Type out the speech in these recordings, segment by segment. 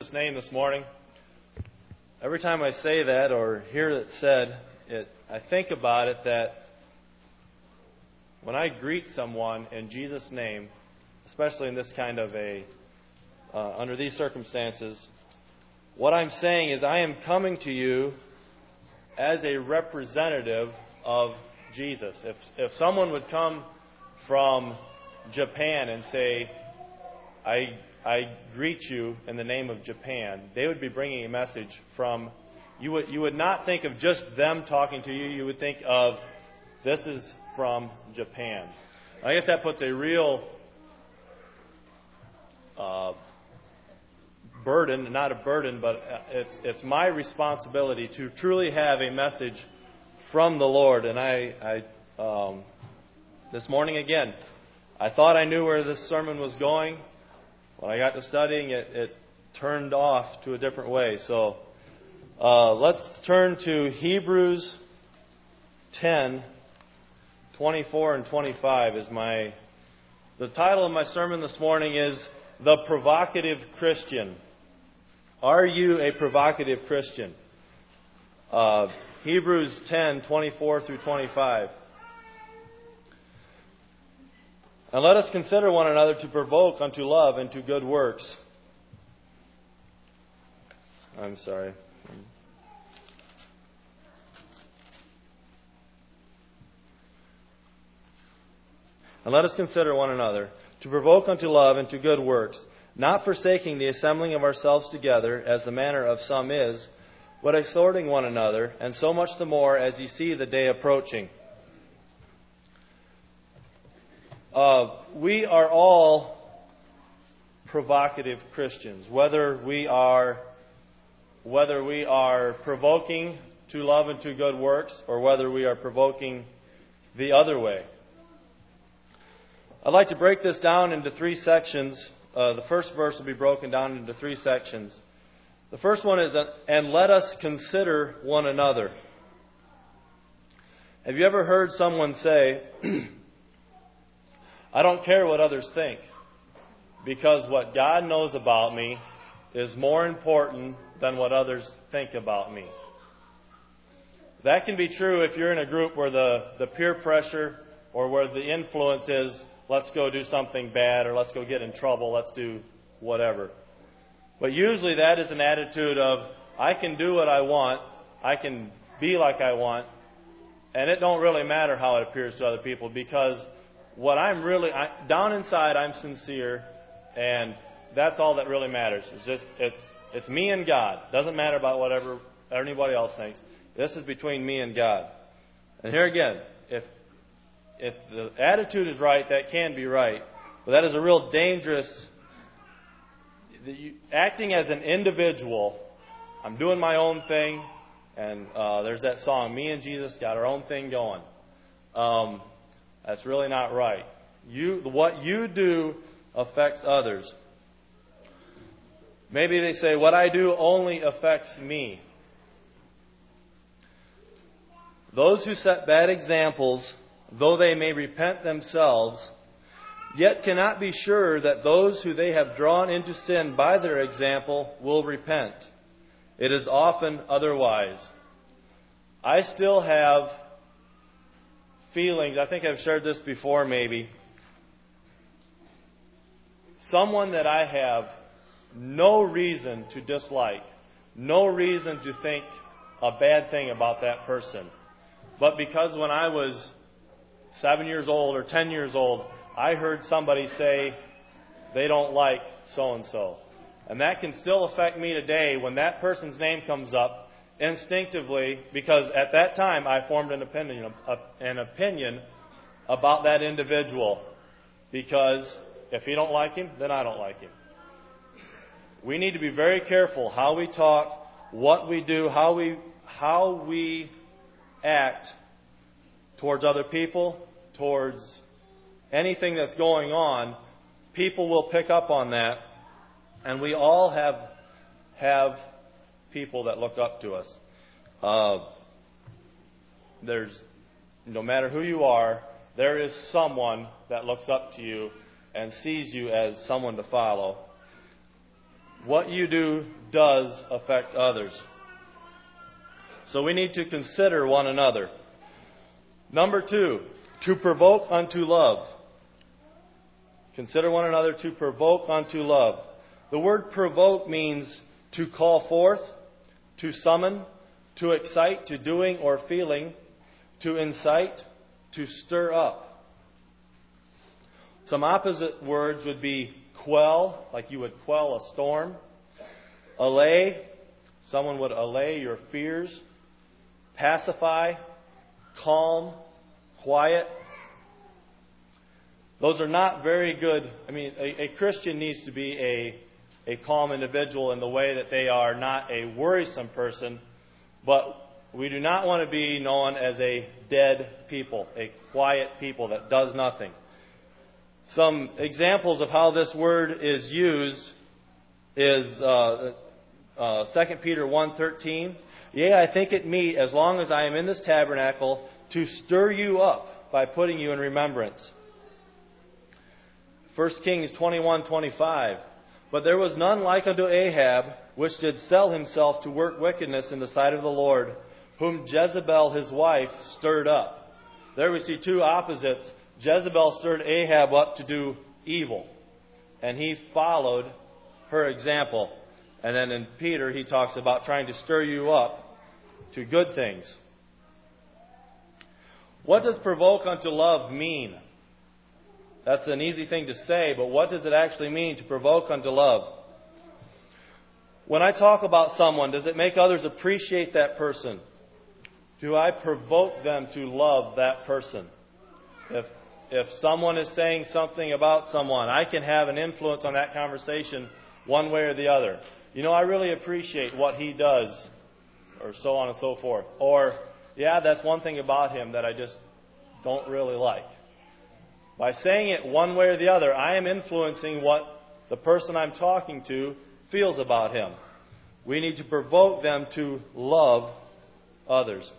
Jesus' name this morning. Every time I say that or hear it said, I think about it that when I greet someone in Jesus' name, especially in this kind of under these circumstances, what I'm saying is I am coming to you as a representative of Jesus. If someone would come from Japan and say, I greet you in the name of Japan, they would be bringing a message from, you would not think of just them talking to you, you would think of, this is from Japan. I guess that puts a real burden, not a burden, but it's my responsibility to truly have a message from the Lord. And I this morning again, I thought I knew where this sermon was going. When I got to studying, it turned off to a different way. So let's turn to Hebrews 10, 24 and 25 is the title of my sermon this morning is The Provocative Christian. Are you a provocative Christian? Hebrews 10, 24 through 25. And let us consider one another to provoke unto love and to good works. I'm sorry. And let us consider one another to provoke unto love and to good works, not forsaking the assembling of ourselves together, as the manner of some is, but exhorting one another, and so much the more as ye see the day approaching. We are all provocative Christians, whether we are provoking to love and to good works, or whether we are provoking the other way. I'd like to break this down into three sections. The first verse will be broken down into three sections. The first one is, and let us consider one another. Have you ever heard someone say, I don't care what others think, because what God knows about me is more important than what others think about me. That can be true if you're in a group where the peer pressure or where the influence is, let's go do something bad, or let's go get in trouble, let's do whatever. But usually that is an attitude of, I can do what I want, I can be like I want, and it don't really matter how it appears to other people, because what down inside, I'm sincere, and that's all that really matters. It's me and God. Doesn't matter about whatever anybody else thinks. This is between me and God. And here again, if the attitude is right, that can be right, but that is a real dangerous. Acting as an individual, I'm doing my own thing, and there's that song, me and Jesus got our own thing going. That's really not right. What you do affects others. Maybe they say, what I do only affects me. Those who set bad examples, though they may repent themselves, yet cannot be sure that those who they have drawn into sin by their example will repent. It is often otherwise. I still have feelings, I think I've shared this before maybe. Someone that I have no reason to dislike, no reason to think a bad thing about that person. But because when I was 7 years old or 10 years old, I heard somebody say they don't like so-and-so. And that can still affect me today when that person's name comes up instinctively, because at that time I formed an opinion about that individual. Because if you don't like him, then I don't like him. We need to be very careful how we talk, what we do, how we act towards other people, towards anything that's going on. People will pick up on that, and we all have people that look up to us. No matter who you are, there is someone that looks up to you and sees you as someone to follow. What you do does affect others. So we need to consider one another. Number 2, to provoke unto love. Consider one another to provoke unto love. The word provoke means to call forth, to summon, to excite to doing or feeling, to incite, to stir up. Some opposite words would be quell, like you would quell a storm. Allay, someone would allay your fears. Pacify, calm, quiet. Those are not very good. I mean, a Christian needs to be a calm individual in the way that they are not a worrisome person, but we do not want to be known as a dead people, a quiet people that does nothing. Some examples of how this word is used is 2 Peter 1:13. Yea, I think it meet, as long as I am in this tabernacle, to stir you up by putting you in remembrance. 1 Kings 21:25. But there was none like unto Ahab, which did sell himself to work wickedness in the sight of the Lord, whom Jezebel his wife stirred up. There we see two opposites. Jezebel stirred Ahab up to do evil, and he followed her example. And then in Peter, he talks about trying to stir you up to good things. What does provoke unto love mean? That's an easy thing to say, but what does it actually mean to provoke unto love? When I talk about someone, does it make others appreciate that person? Do I provoke them to love that person? If someone is saying something about someone, I can have an influence on that conversation one way or the other. You know, I really appreciate what he does, or so on and so forth. Or, yeah, that's one thing about him that I just don't really like. By saying it one way or the other, I am influencing what the person I'm talking to feels about him. We need to provoke them to love others.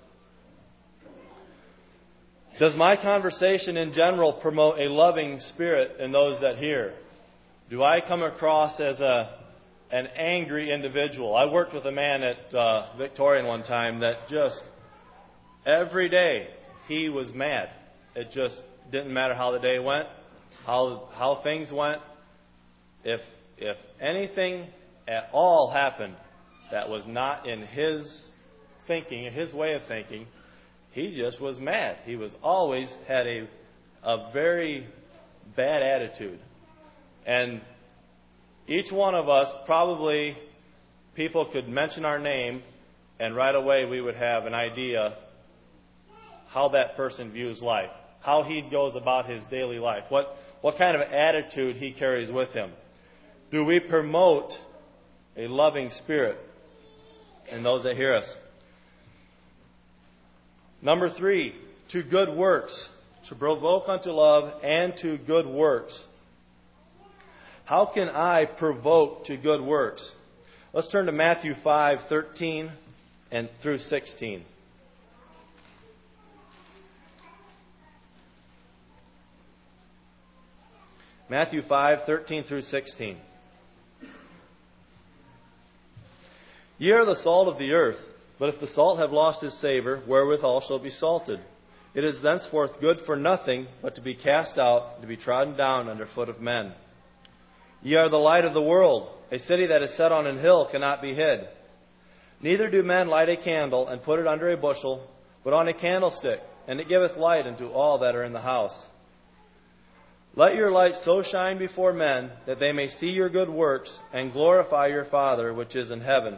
Does my conversation in general promote a loving spirit in those that hear? Do I come across as an angry individual? I worked with a man at Victorian one time that just every day he was mad. It just didn't matter how the day went, how things went. If anything at all happened that was not in his thinking, in his way of thinking, he just was mad. He was always had a very bad attitude. And each one of us, probably people could mention our name, and right away we would have an idea how that person views life, how he goes about his daily life, what kind of attitude he carries with him. Do we promote a loving spirit in those that hear us? Number 3, to good works, to provoke unto love and to good works. How can I provoke to good works? Let's turn to Matthew 5:13 and through 16. Matthew 5:13 through 16. Ye are the salt of the earth, but if the salt have lost his savor, wherewithal shall it be salted? It is thenceforth good for nothing, but to be cast out, and to be trodden down under foot of men. Ye are the light of the world. A city that is set on an hill cannot be hid. Neither do men light a candle and put it under a bushel, but on a candlestick, and it giveth light unto all that are in the house. Let your light so shine before men, that they may see your good works, and glorify your Father which is in heaven.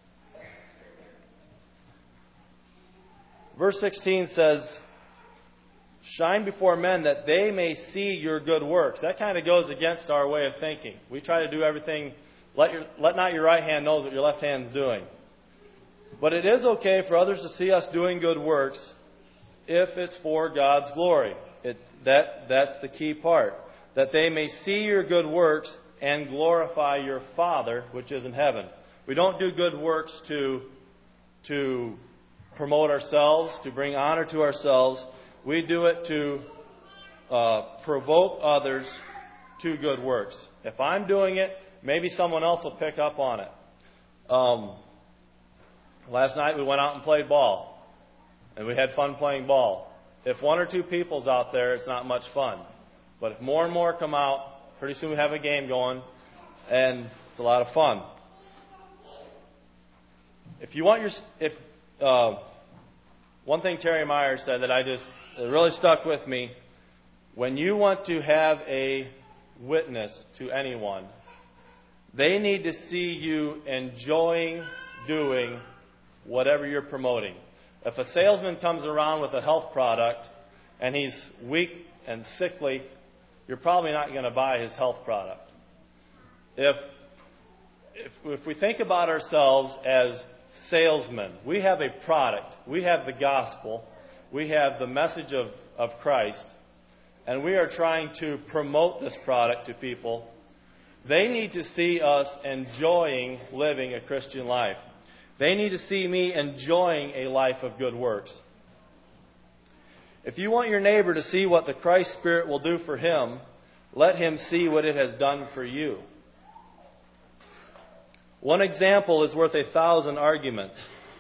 Verse 16 says, shine before men that they may see your good works. That kind of goes against our way of thinking. We try to do everything, let not your right hand know what your left hand is doing. But it is okay for others to see us doing good works if it's for God's glory. That's the key part. That they may see your good works and glorify your Father which is in heaven. We don't do good works to promote ourselves, to bring honor to ourselves. We do it to provoke others to good works. If I'm doing it, maybe someone else will pick up on it. Last night we went out and played ball, and we had fun playing ball. If one or two people's out there, it's not much fun. But if more and more come out, pretty soon we have a game going, and it's a lot of fun. One thing Terry Meyer said that it really stuck with me. When you want to have a witness to anyone, they need to see you enjoying doing whatever you're promoting. If a salesman comes around with a health product and he's weak and sickly, you're probably not going to buy his health product. If we think about ourselves as salesmen, we have a product, we have the gospel, we have the message of Christ, and we are trying to promote this product to people. They need to see us enjoying living a Christian life. They need to see me enjoying a life of good works. If you want your neighbor to see what the Christ Spirit will do for him, let him see what it has done for you. One example is worth 1,000 arguments.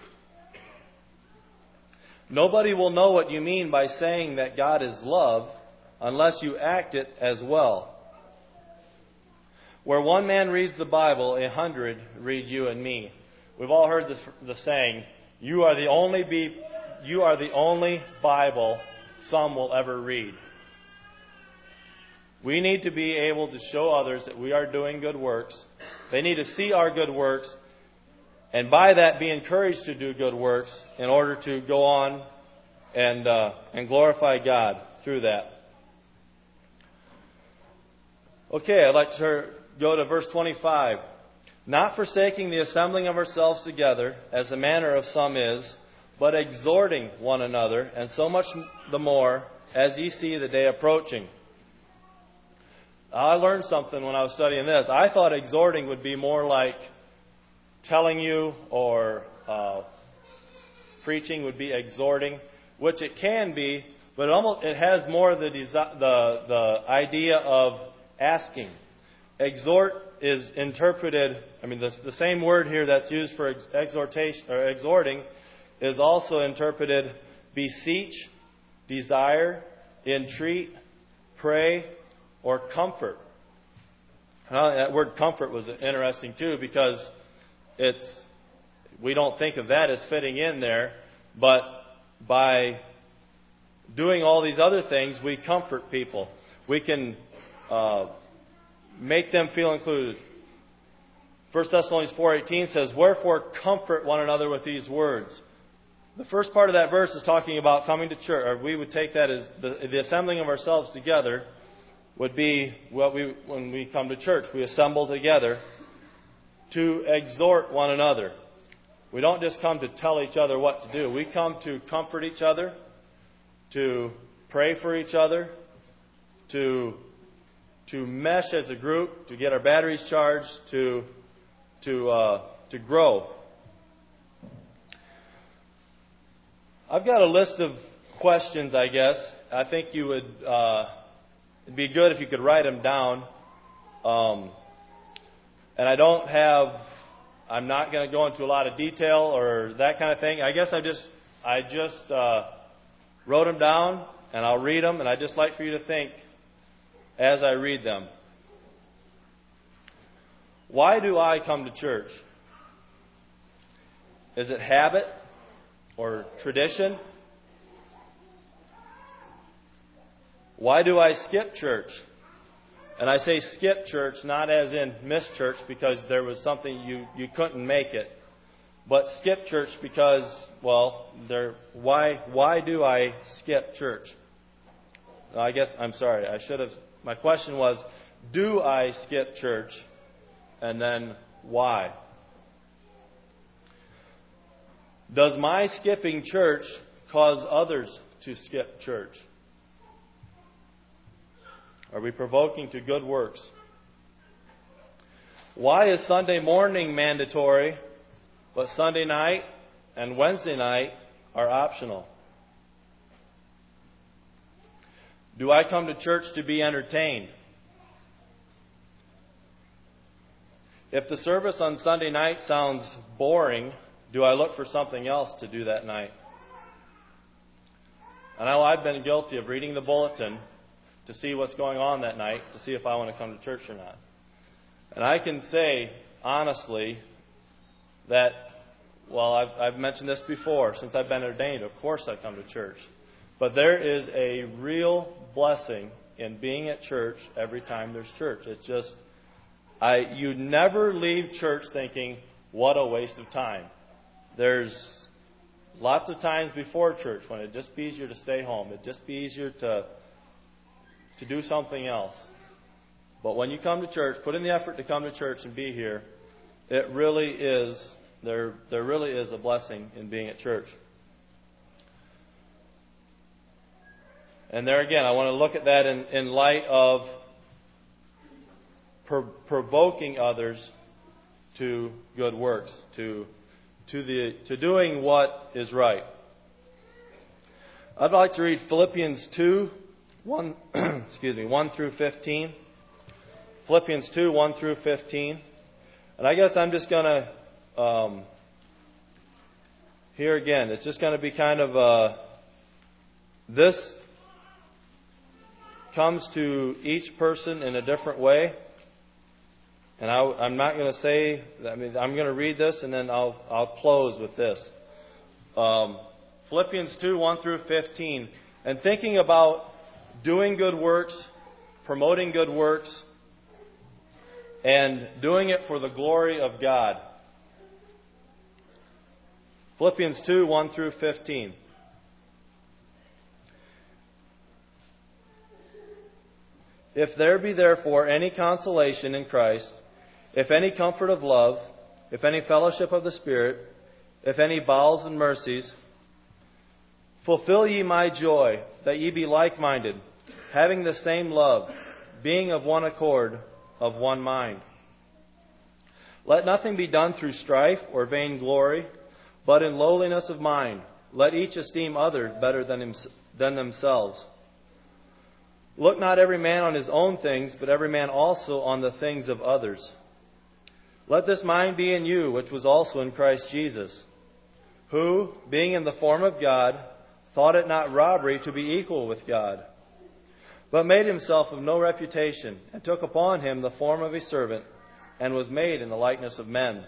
Nobody will know what you mean by saying that God is love unless you act it as well. Where one man reads the Bible, 100 read you and me. We've all heard the saying, you are the only Bible some will ever read. We need to be able to show others that we are doing good works. They need to see our good works, and by that be encouraged to do good works in order to go on and glorify God through that. Okay, I'd like to go to verse 25. Not forsaking the assembling of ourselves together, as the manner of some is, but exhorting one another, and so much the more as ye see the day approaching. I learned something when I was studying this. I thought exhorting would be more like telling you, or preaching would be exhorting, which it can be, but it has more the idea of asking. Exhort is interpreted, the same word here that's used for exhortation or exhorting is also interpreted beseech, desire, entreat, pray, or comfort. That word comfort was interesting too, because we don't think of that as fitting in there, but by doing all these other things, we comfort people. We can make them feel included. 1 Thessalonians 4:18 says, wherefore comfort one another with these words. The first part of that verse is talking about coming to church, or we would take that as the assembling of ourselves together would be when we come to church. We assemble together to exhort one another. We don't just come to tell each other what to do. We come to comfort each other, to pray for each other, to mesh as a group, to get our batteries charged, to grow. I've got a list of questions, I guess. I think you would. It'd be good if you could write them down. And I'm not going to go into a lot of detail or that kind of thing. I guess I just wrote them down, and I'll read them, and I'd just like for you to think as I read them. Why do I come to church? Is it habit or tradition? Why do I skip church? And I say skip church not as in miss church because there was something you couldn't make it, but skip church because, why do I skip church? My question was, do I skip church? And then why? Does my skipping church cause others to skip church? Are we provoking to good works? Why is Sunday morning mandatory, but Sunday night and Wednesday night are optional? Do I come to church to be entertained? If the service on Sunday night sounds boring, do I look for something else to do that night? I know I've been guilty of reading the bulletin to see what's going on that night, to see if I want to come to church or not. And I can say, honestly, that, well, I've mentioned this before, since I've been ordained, of course I come to church. But there is a real blessing in being at church every time there's church. It's just, you never leave church thinking, what a waste of time. There's lots of times before church when it'd just be easier to stay home. It'd just be easier to do something else. But when you come to church, put in the effort to come to church and be here, it really is, there really is a blessing in being at church. And there again, I want to look at that in light of provoking others to good works, to doing what is right. I'd like to read Philippians 2, 1 through 15. Philippians 2, 1 through 15. And I guess I'm just going to, here again, it's just going to be kind of, this comes to each person in a different way. And I'm not going to say, I'm going to read this and then I'll close with this. Philippians 2, 1 through 15. And thinking about doing good works, promoting good works, and doing it for the glory of God. Philippians 2, 1 through 15. If there be therefore any consolation in Christ, if any comfort of love, if any fellowship of the Spirit, if any bowels and mercies, fulfill ye my joy, that ye be like-minded, having the same love, being of one accord, of one mind. Let nothing be done through strife or vainglory, but in lowliness of mind. Let each esteem others better than themselves. Look not every man on his own things, but every man also on the things of others. Let this mind be in you, which was also in Christ Jesus, who, being in the form of God, thought it not robbery to be equal with God, but made himself of no reputation, and took upon him the form of a servant, and was made in the likeness of men.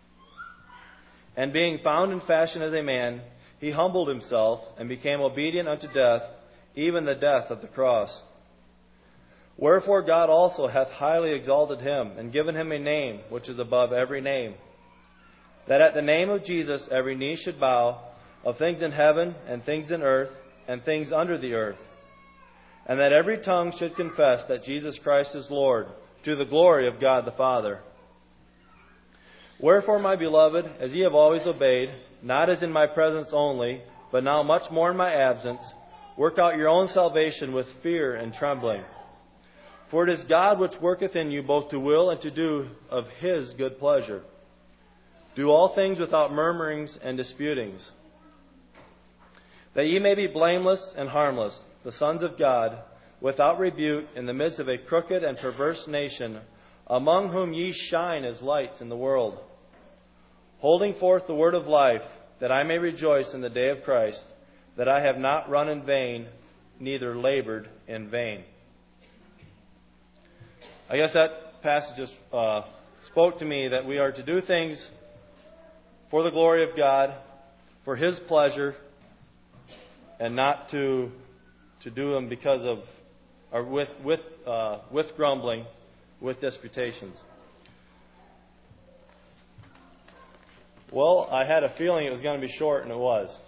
And being found in fashion as a man, he humbled himself, and became obedient unto death, even the death of the cross. Wherefore God also hath highly exalted him, and given him a name which is above every name, that at the name of Jesus every knee should bow, of things in heaven, and things in earth, and things under the earth, and that every tongue should confess that Jesus Christ is Lord, to the glory of God the Father. Wherefore, my beloved, as ye have always obeyed, not as in my presence only, but now much more in my absence, work out your own salvation with fear and trembling. For it is God which worketh in you both to will and to do of his good pleasure. Do all things without murmurings and disputings, that ye may be blameless and harmless, the sons of God, without rebuke, in the midst of a crooked and perverse nation, among whom ye shine as lights in the world, holding forth the word of life, that I may rejoice in the day of Christ, that I have not run in vain, neither labored in vain. I guess that passage just spoke to me that we are to do things for the glory of God, for his pleasure, and not to do them because of, or with grumbling, with disputations. Well, I had a feeling it was going to be short, and it was.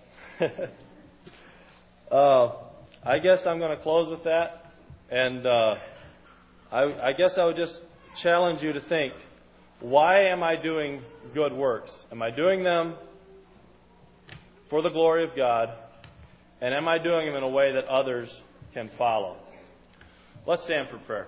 I guess I'm going to close with that, and I guess I would just challenge you to think, why am I doing good works? Am I doing them for the glory of God? And am I doing them in a way that others can follow? Let's stand for prayer.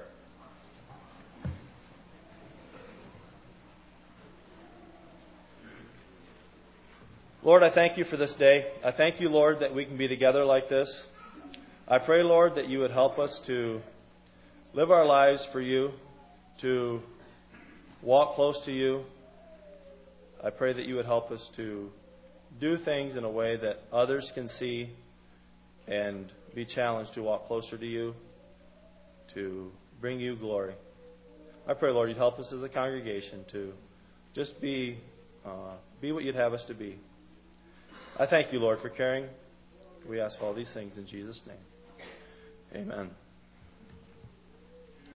Lord, I thank you for this day. I thank you, Lord, that we can be together like this. I pray, Lord, that you would help us to live our lives for you, to walk close to you. I pray that you would help us to do things in a way that others can see and be challenged to walk closer to you, to bring you glory. I pray, Lord, you'd help us as a congregation to just be what you'd have us to be. I thank you, Lord, for caring. We ask all these things in Jesus' name. Amen.